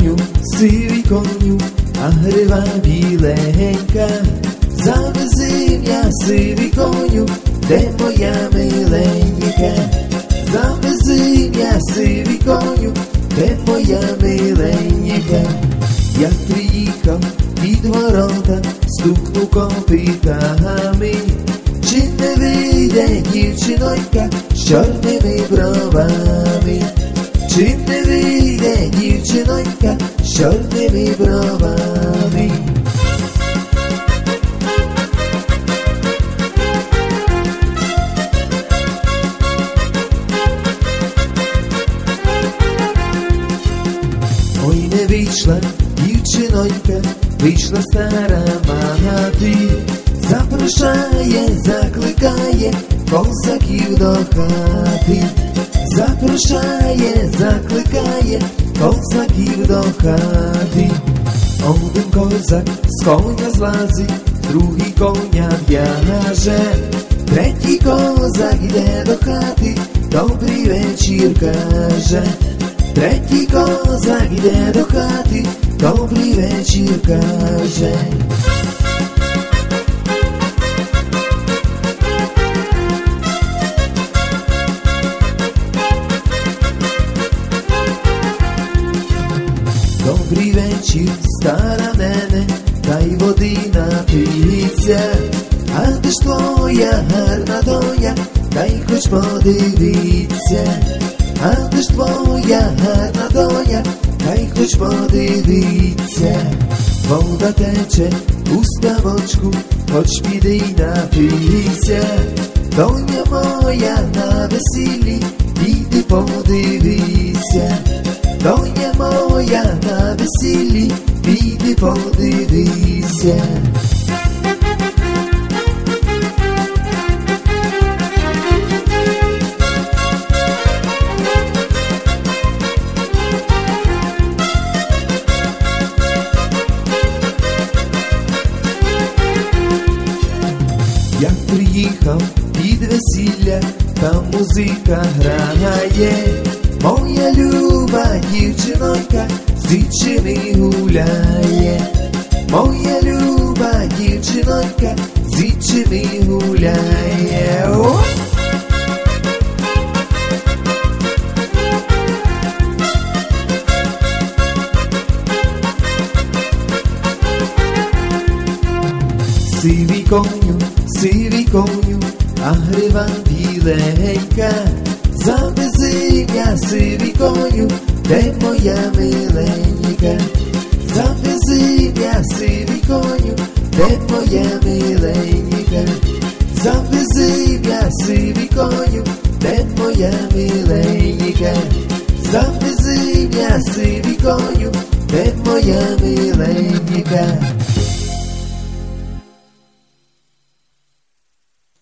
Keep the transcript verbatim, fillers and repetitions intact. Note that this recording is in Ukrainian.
коню, сивий коню, а грива біленька. Завези м'я, сивий коню, де моя миленька. Завези м'я, сивий коню, де моя миленька. Я приїхав під ворота, стукнув копитами. Чи не вийде дівчинонька з чорними бровами? Чи не вийде дівчинонька з чорними бровами? Ой, не вийшла дівчинонька, вийшла стара мати. Запрошає, закликає козаків до хати. Запрошає, закликає козаків до хати. Один козак з коня злазить, другий коня в'яже. Третій козак йде до хати, добрий вечір каже. Третій козак йде до хати, добрий вечір каже. Добрий вечір, стара нене, дай води напиться. А де ж твоя гарна доня, дай хоч подивиться. А де ж твоя гарна доня, дай хоч подивиться. Вода тече у ставочку, хоч піди й напийся. Доня моя на весіллі, піди подивися. Доня моя на весіллі, піди подивися. Я приїхав під весілля, там музика грає. Моя люба дівчинонька з іншими гуляє. Моя люба дівчинонька з іншими гуляє. О! Сивий коню, сивий коню, а грива біленька. Завези м'я, сивий коню, де моя миленька. Завези м'я, сивий коню, де моя миленька. Завези м'я, сивий коню, де моя миленька. Завези м'я, сивий коню, де моя миленька.